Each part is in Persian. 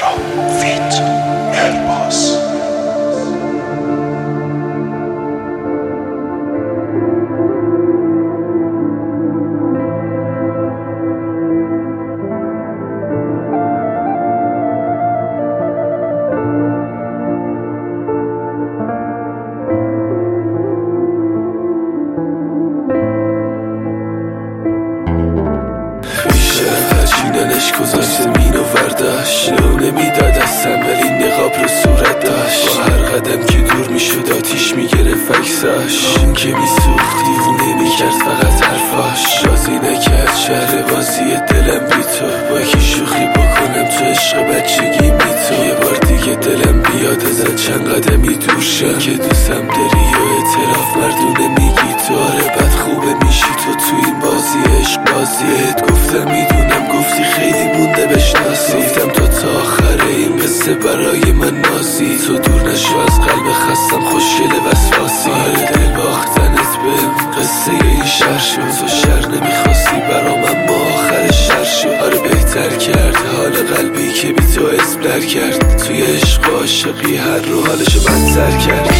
دلش گذاشته مینو ورداش نو نمیداد اصلا ولی نقاب رو صورت داشت با هر قدم که دور میشد آتیش میگرفت عکساش اون که میسوخت دیوونه میکرد فقط حرفاش رازی نکرد شهر بازی دلم بی تو با کی شوخی بکنم تو عشق بچگی بی تو یه بار دیگه دلم بیاد ازت چند قدمی دور شم که دوستم داری و اعتراف مردونه میگی تو آره بد خوبه میشی تو این بازی عشق بازیت گفتم میدونم گفتی خیلی مونده بشناسی گفتم تو تا آخر این قصه برای من نازی تو دور نشو از قلب خستم خوشگل وسواسی آره دل باختنت بهم قصه این شهر شد تو شهر نمیخواستی برام اما آخر شهر شد آره بهتر کرد حال قلبی که بی تو اسپلر کرد توی عشق و عاشقی هر رو حالشو بدتر کرد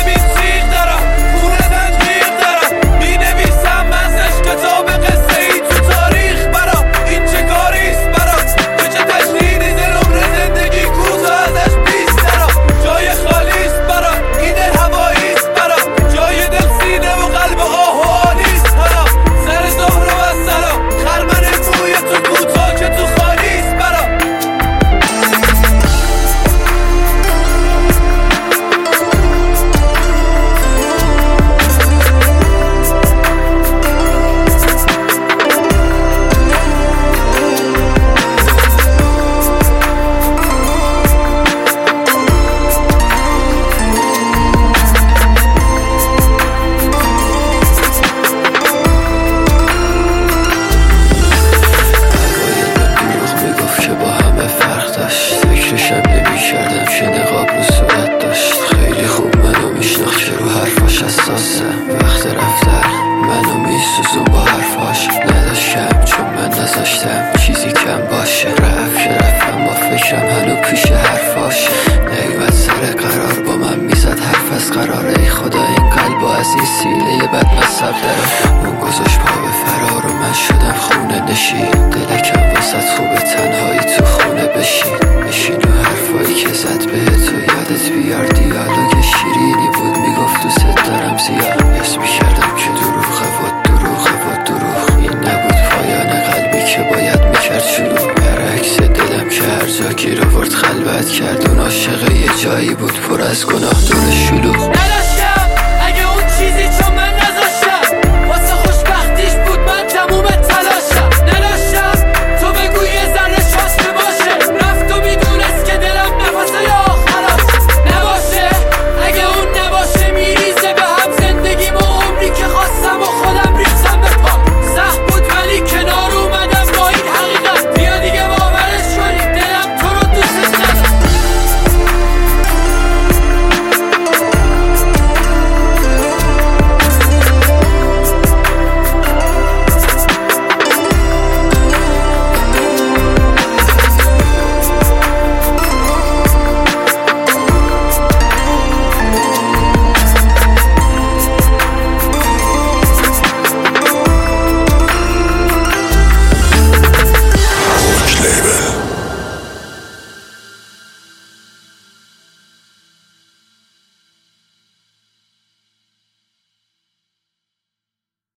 وقت رفتن منو میسوزون با حرفاش نداشتم چون من نذاشتم چیزی کم باشه رفتم با فکرم هنو پیش حرفاش نیومد سر قرار با من میزد حرف از قراره ای خدا این قلب از این سیله بد مصب دارم اون گذاشت پا به فرار و من شدم خونه نشین دلکم واسد خوبه تنهایی تو خونه بشین و حرفایی که زد به تو یادت بیار دیالوگ شیرینی بود میگفت دوست دارم زیاد حس میکردم که دروغه این نبود پایان قلبی که باید میکرد شروع برعکس دلم که هر جا گیر آورد خلوت کرد اون عاشق یه جایی بود پر از گناه دور شلوغ